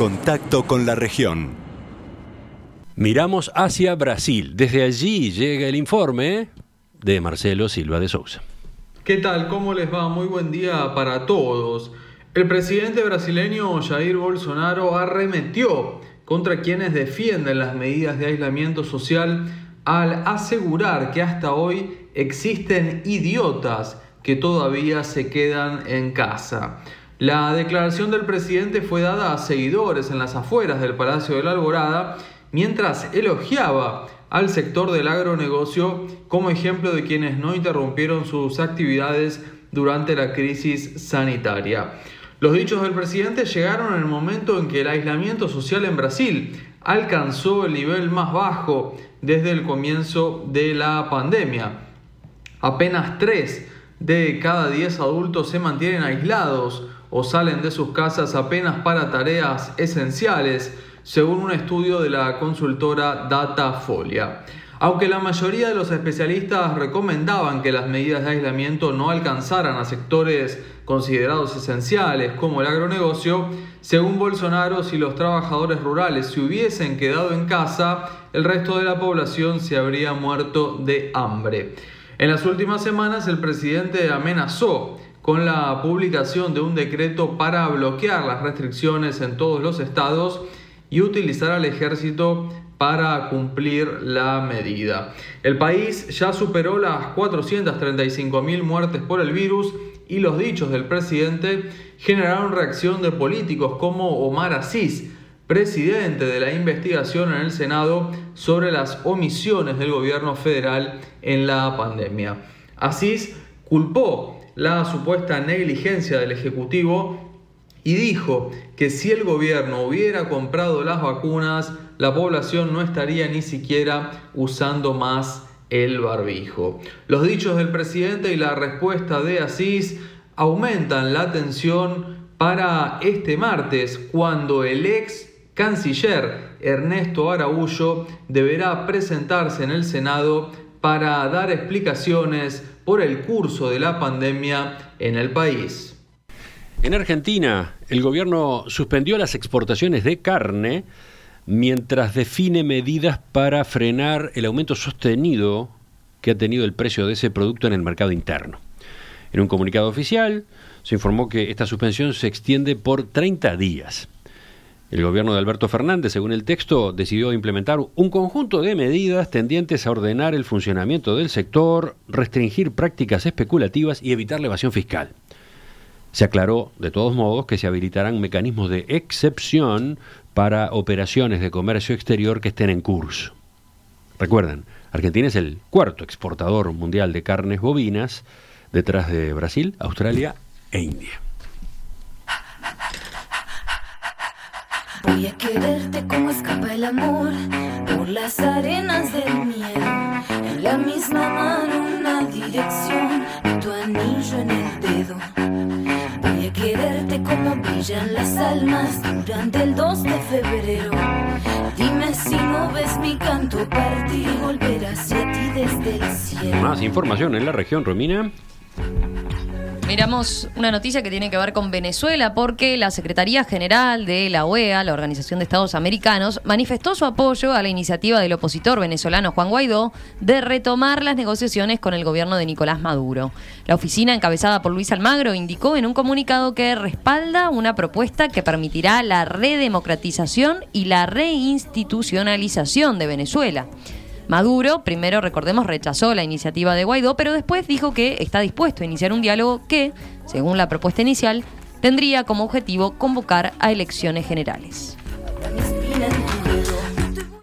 contacto con la región. Miramos hacia Brasil. Desde allí llega el informe de Marcelo Silva de Sousa. ¿Qué tal? ¿Cómo les va? Muy buen día para todos. El presidente brasileño Jair Bolsonaro arremetió contra quienes defienden las medidas de aislamiento social al asegurar que hasta hoy existen idiotas que todavía se quedan en casa. La declaración del presidente fue dada a seguidores en las afueras del Palacio de la Alborada, mientras elogiaba al sector del agronegocio como ejemplo de quienes no interrumpieron sus actividades durante la crisis sanitaria. Los dichos del presidente llegaron en el momento en que el aislamiento social en Brasil alcanzó el nivel más bajo desde el comienzo de la pandemia. Apenas 3 de cada 10 adultos se mantienen aislados o salen de sus casas apenas para tareas esenciales, según un estudio de la consultora Datafolia. Aunque la mayoría de los especialistas recomendaban que las medidas de aislamiento no alcanzaran a sectores considerados esenciales como el agronegocio, según Bolsonaro, si los trabajadores rurales se hubiesen quedado en casa, el resto de la población se habría muerto de hambre. En las últimas semanas, el presidente amenazó con la publicación de un decreto para bloquear las restricciones en todos los estados y utilizar al ejército para cumplir la medida. El país ya superó las 435.000 muertes por el virus y los dichos del presidente generaron reacción de políticos como Omar Aziz, presidente de la investigación en el Senado sobre las omisiones del gobierno federal en la pandemia. Aziz culpó la supuesta negligencia del Ejecutivo y dijo que si el gobierno hubiera comprado las vacunas, la población no estaría ni siquiera usando más el barbijo. Los dichos del presidente y la respuesta de Aziz aumentan la tensión para este martes, cuando el ex canciller Ernesto Araújo deberá presentarse en el Senado para dar explicaciones por el curso de la pandemia en el país. En Argentina, el gobierno suspendió las exportaciones de carne mientras define medidas para frenar el aumento sostenido que ha tenido el precio de ese producto en el mercado interno. En un comunicado oficial se informó que esta suspensión se extiende por 30 días. El gobierno de Alberto Fernández, según el texto, decidió implementar un conjunto de medidas tendientes a ordenar el funcionamiento del sector, restringir prácticas especulativas y evitar la evasión fiscal. Se aclaró, de todos modos, que se habilitarán mecanismos de excepción para operaciones de comercio exterior que estén en curso. Recuerden, Argentina es el cuarto exportador mundial de carnes bovinas, detrás de Brasil, Australia e India. Voy a quererte como escapa el amor por las arenas del miedo. En la misma mano una dirección y tu anillo en el dedo. Voy a quererte como brillan las almas durante el 2 de febrero. Dime si no ves mi canto partir y volver hacia ti desde el cielo. Más información en la región, Romina. Miramos una noticia que tiene que ver con Venezuela porque la Secretaría General de la OEA, la Organización de Estados Americanos, manifestó su apoyo a la iniciativa del opositor venezolano Juan Guaidó de retomar las negociaciones con el gobierno de Nicolás Maduro. La oficina, encabezada por Luis Almagro, indicó en un comunicado que respalda una propuesta que permitirá la redemocratización y la reinstitucionalización de Venezuela. Maduro, primero, recordemos, rechazó la iniciativa de Guaidó, pero después dijo que está dispuesto a iniciar un diálogo que, según la propuesta inicial, tendría como objetivo convocar a elecciones generales.